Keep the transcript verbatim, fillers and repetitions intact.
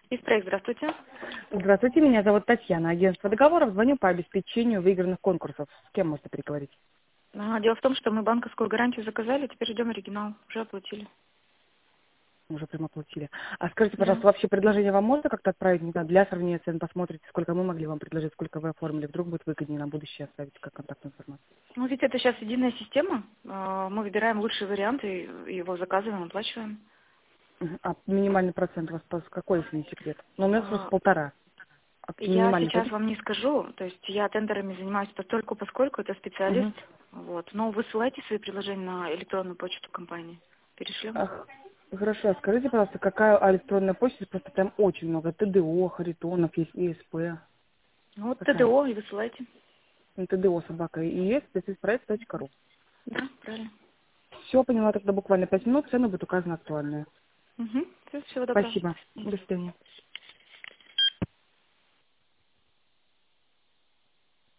Истрек, здравствуйте. Здравствуйте, меня зовут Татьяна, агентство договоров. Звоню по обеспечению выигранных конкурсов. С кем можно переговорить? А, Дело в том, что мы банковскую гарантию заказали, теперь ждем оригинал. Уже оплатили. Уже прямо оплатили. А скажите, Да. пожалуйста, вообще предложение вам можно как-то отправить? Не знаю, для сравнения цен посмотрите, сколько мы могли вам предложить, сколько вы оформили. Вдруг будет выгоднее на будущее оставить как контактную информацию. Ну, ведь это сейчас единая система. А, Мы выбираем лучший вариант и его заказываем, оплачиваем. Мгм. А минимальный процент у вас по- какой, если не секрет? Ну, у меня просто А, полтора. А Я минимальный сейчас дадите? вам не скажу, то есть я тендерами занимаюсь постольку, поскольку это специалист. Угу. Вот. Но высылайте свои предложения на электронную почту компании. Перешлем. Ах, хорошо, а скажите, пожалуйста, какая электронная почта? Просто там очень много. ТДО, Харитонов, есть ИСП. Ну, вот Какая? ТДО и высылайте. Ну, ТДО собака и есть, спецпроект точка ру. Да, правильно. Все, поняла, тогда буквально пять минут, цены будут указаны актуальные. Угу. Всего доброго. Спасибо. До свидания.